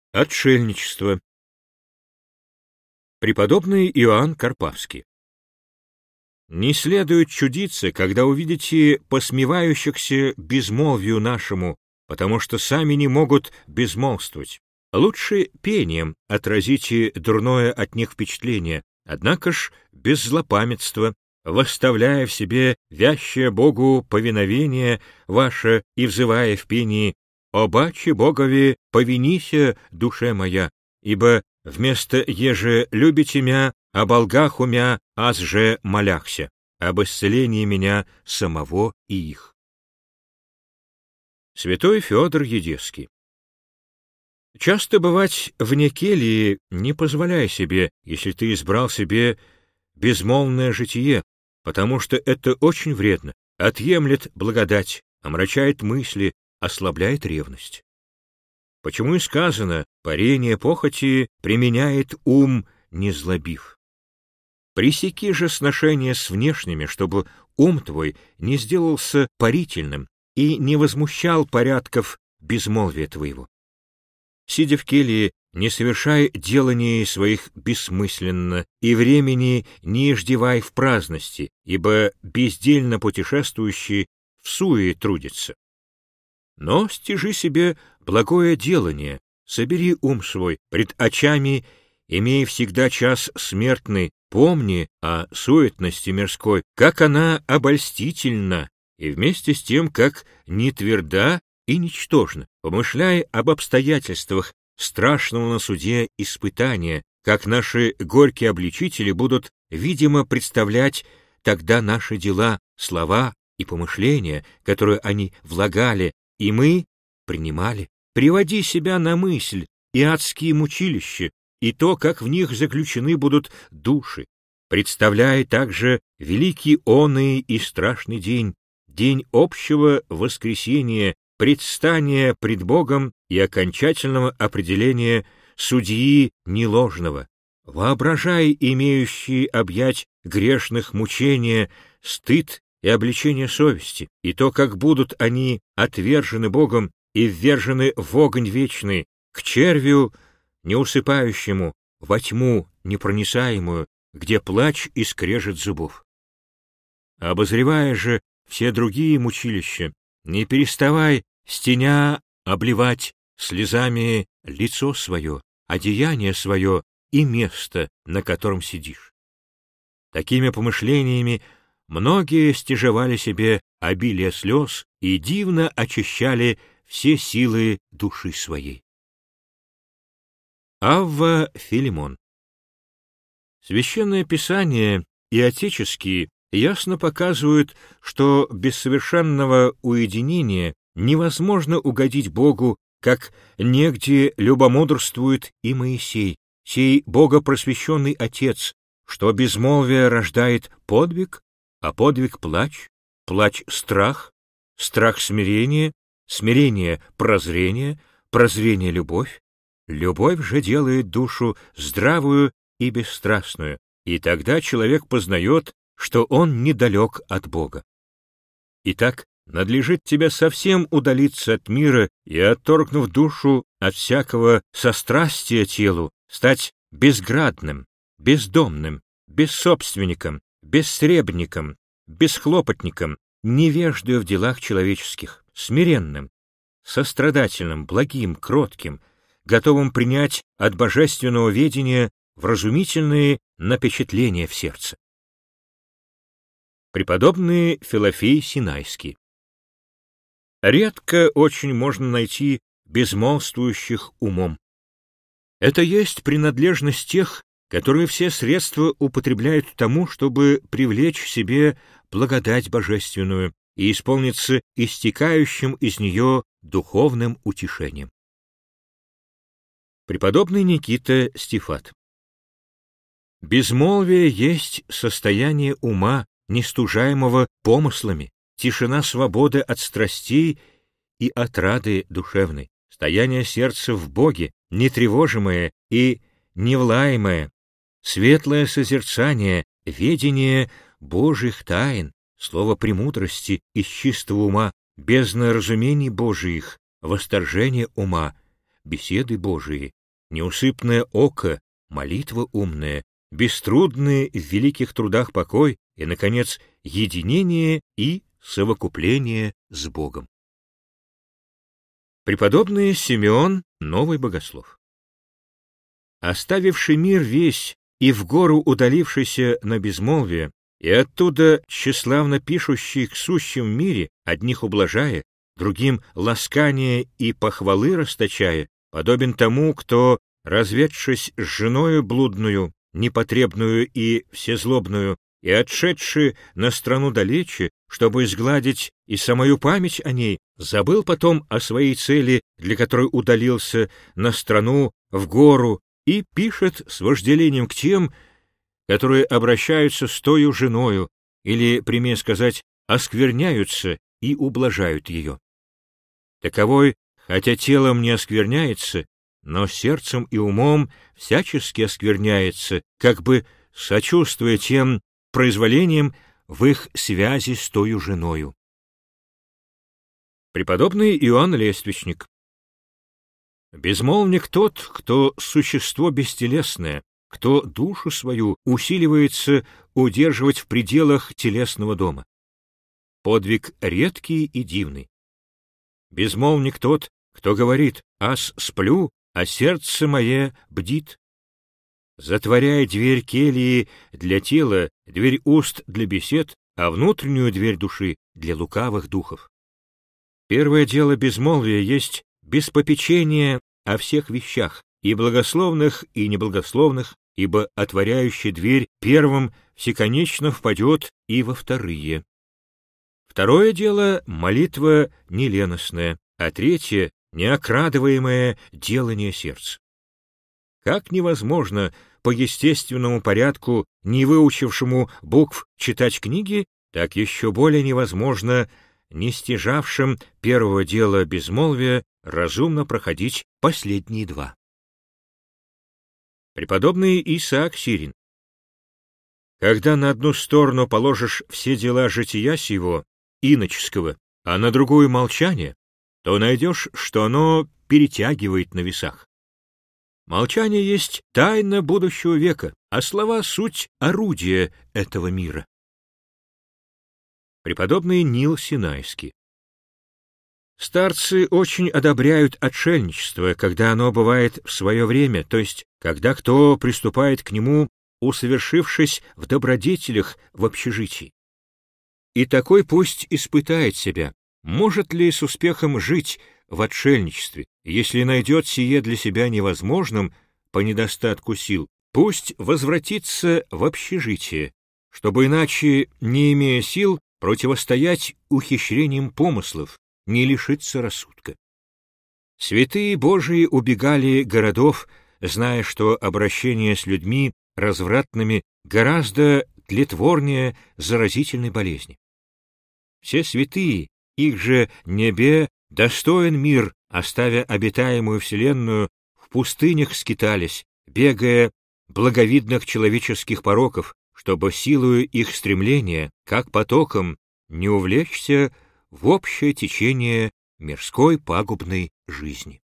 Отшельничество. Преподобный Иоанн Карпавский. Не следует чудиться, когда увидите посмевающихся безмолвию нашему, потому что сами не могут безмолвствовать. Лучше пением отразите дурное от них впечатление, однако ж без злопамятства, восставляя в себе вящее Богу повиновение ваше и взывая в пении: «Обаче Богови повинися, душе моя, ибо вместо еже любите мя, о болгах умя, аз же моляхся, об исцелении меня самого и их». Святой Феодор Едесский. Часто бывать вне кельи не позволяй себе, если ты избрал себе безмолвное житие, потому что это очень вредно, отъемлет благодать, омрачает мысли, ослабляет ревность. Почему и сказано: парение похоти применяет ум, не злобив. Пресеки же сношение с внешними, чтобы ум твой не сделался парительным и не возмущал порядков безмолвия твоего. Сидя в келье, не совершай деланий своих бессмысленно, и времени не иждевай в праздности, ибо бездельно путешествующий в суе трудится. Но стяжи себе благое делание, собери ум свой пред очами, имей всегда час смертный, помни о суетности мирской, как она обольстительна, и вместе с тем, как не тверда и ничтожна. Помышляй об обстоятельствах страшного на суде испытания, как наши горькие обличители будут, видимо, представлять тогда наши дела, слова и помышления, которые они влагали, и мы принимали. Приводи себя на мысль и адские мучилища, и то, как в них заключены будут души. Представляй также великий оный и страшный день, день общего воскресения, предстания пред Богом и окончательного определения судьи неложного. Воображай имеющие объять грешных мучения, стыд и обличение совести, и то, как будут они отвержены Богом и ввержены в огонь вечный, к червю неусыпающему, во тьму непроницаемую, где плач и скрежет зубов. Обозревая же все другие мучилища, не переставай, стеня, обливать слезами лицо свое, одеяние свое и место, на котором сидишь. Такими помышлениями многие стяжевали себе обилие слез и дивно очищали все силы души своей. Авва Филимон. Священное Писание и отеческие ясно показывают, что без совершенного уединения невозможно угодить Богу, как негде любомудрствует и Моисей, сей богопросвященный отец, что безмолвие рождает подвиг, а подвиг — плач, плач — страх, страх — смирение, смирение — прозрение, прозрение — любовь, любовь же делает душу здравую и бесстрастную, и тогда человек познает, что он недалек от Бога. Итак, надлежит тебе совсем удалиться от мира и, отторгнув душу от всякого сострастия телу, стать безградным, бездомным, бессобственником, бессребником, бесхлопотником, невеждою в делах человеческих, смиренным, сострадательным, благим, кротким, готовым принять от божественного ведения вразумительные напечатления в сердце. Преподобный Филофей Синайский. Редко очень можно найти безмолвствующих умом. Это есть принадлежность тех, которые все средства употребляют к тому, чтобы привлечь к себе благодать божественную и исполниться истекающим из нее духовным утешением. Преподобный Никита Стифат. Безмолвие есть состояние ума, нестужаемого помыслами, тишина свободы от страстей и отрады душевной, стояние сердца в Боге, нетревожимое и невлаемое, светлое созерцание, ведение Божьих тайн, слово премудрости из чистого ума, бездна разумений Божиих, восторжение ума, беседы Божии, неусыпное око, молитва умная, беструдный в великих трудах покой и, наконец, единение и совокупление с Богом. Преподобный Симеон, новый богослов. Оставивший мир весь и в гору удалившийся на безмолвие, и оттуда тщеславно пишущий к сущим в мире, одних ублажая, другим ласкания и похвалы расточая, подобен тому, кто, разведшись с женою блудную, непотребную и всезлобную, и отшедший на страну далече, чтобы изгладить и самую память о ней, забыл потом о своей цели, для которой удалился на страну, в гору, и пишет с вожделением к тем, которые обращаются с тою женою, или, прямее сказать, оскверняются и ублажают ее. Таковой, хотя телом не оскверняется, но сердцем и умом всячески оскверняется, как бы сочувствуя тем произволением в их связи с тою женою. Преподобный Иоанн Лествичник. Безмолвник тот, кто существо бестелесное, кто душу свою усиливается удерживать в пределах телесного дома. Подвиг редкий и дивный. Безмолвник тот, кто говорит: «Ас сплю, а сердце мое бдит». Затворяя дверь кельи для тела, дверь уст для бесед, а внутреннюю дверь души для лукавых духов. Первое дело безмолвия есть беспопечение о всех вещах, и благословных, и неблагословных, ибо отворяющий дверь первым всеконечно впадет и во вторые. Второе дело — молитва неленостная, а третье — неокрадываемое делание сердца. Как невозможно по естественному порядку, не выучившему букв, читать книги, так еще более невозможно не стяжавшим первого дела безмолвия разумно проходить последние два. Преподобный Исаак Сирин. Когда на одну сторону положишь все дела жития сего, иноческого, а на другую молчание, то найдешь, что оно перетягивает на весах. Молчание есть тайна будущего века, а слова — суть орудия этого мира. Преподобный Нил Синайский. Старцы очень одобряют отшельничество, когда оно бывает в свое время, то есть когда кто приступает к нему, усовершившись в добродетелях в общежитии. И такой пусть испытает себя, может ли с успехом жить в отшельничестве, если найдет сие для себя невозможным по недостатку сил, пусть возвратится в общежитие, чтобы иначе, не имея сил, противостоять ухищрениям помыслов, не лишиться рассудка. Святые Божии убегали городов, зная, что обращение с людьми развратными гораздо тлетворнее заразительной болезни. Все святые, их же небе достоин мир, оставя обитаемую вселенную, в пустынях скитались, бегая благовидных человеческих пороков, чтобы силою их стремления, как потоком, не увлечься в общее течение мирской пагубной жизни.